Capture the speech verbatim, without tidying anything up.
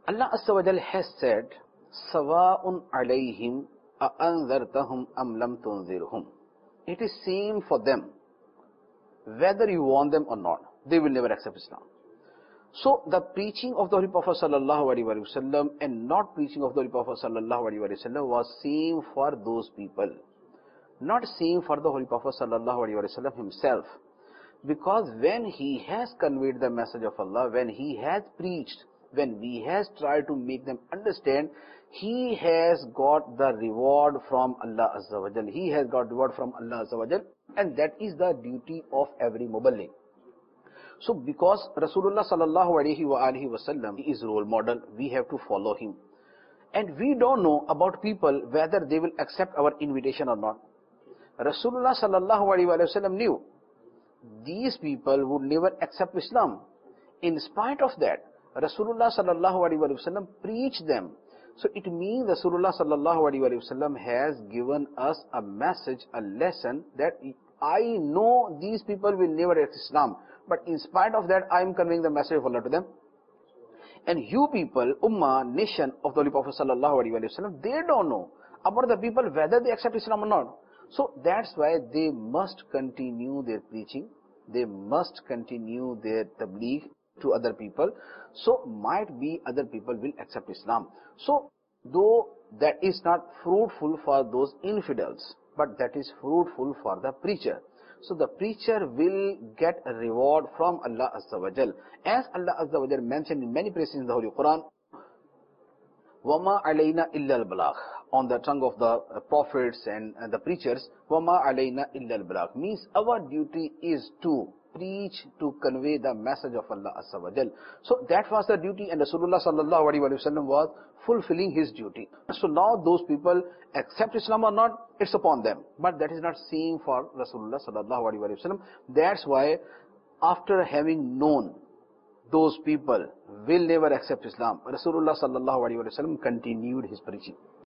Allah Azza wa Jal has said, Sawa'un alayhim a'anzartahum am lam tunzirhum. It is same for them, whether you warn them or not, they will never accept Islam. So the preaching of the Holy Prophet sallallahu alaihi wasallam and not preaching of the Holy Prophet sallallahu alaihi wasallam was same for those people, not same for the Holy Prophet sallallahu alaihi wasallam himself. Because when he has conveyed the message of Allah, when he has preached, when he has tried to make them understand, he has got the reward from Allah Azza wa Jal. He has got reward from Allah Azza wa Jal, and that is the duty of every muballigh. So because Rasulullah sallallahu alaihi wa alihi wasallam is role model, we have to follow him. And we don't know about people whether they will accept our invitation or not. Rasulullah sallallahu alaihi wasallam knew these people would never accept Islam. In spite of that, Rasulullah sallallahu alaihi wasallam preached them. So it means Rasulullah sallallahu alaihi wasallam has given us a message, a lesson that I know these people will never accept Islam, but in spite of that, I am conveying the message of Allah to them. And you people, Ummah, nation of the Holy Prophet sallallahu alaihi wasallam, they don't know about the people whether they accept Islam or not. So that's why they must continue their preaching. They must continue their tabligh to other people. So might be other people will accept Islam. So though that is not fruitful for those infidels, but that is fruitful for the preacher. So the preacher will get a reward from Allah Azza wa Jal. As Allah Azza wa Jal mentioned in many places in the Holy Quran, وَمَا عَلَيْنَا إِلَّا الْبَلَاغِ, on the tongue of the prophets and the preachers, وَمَا عَلَيْنَا إِلَّا الْبَلَاغِ, means our duty is to preach, to convey the message of Allah Azza wa Jal. So that was the duty, and Rasulullah sallallahu alaihi wasallam was fulfilling his duty. So now those people accept Islam or not, it's upon them. But that is not same for Rasulullah sallallahu alaihi wasallam. That's why after having known those people will never accept Islam, Rasulullah sallallahu alaihi wasallam continued his preaching.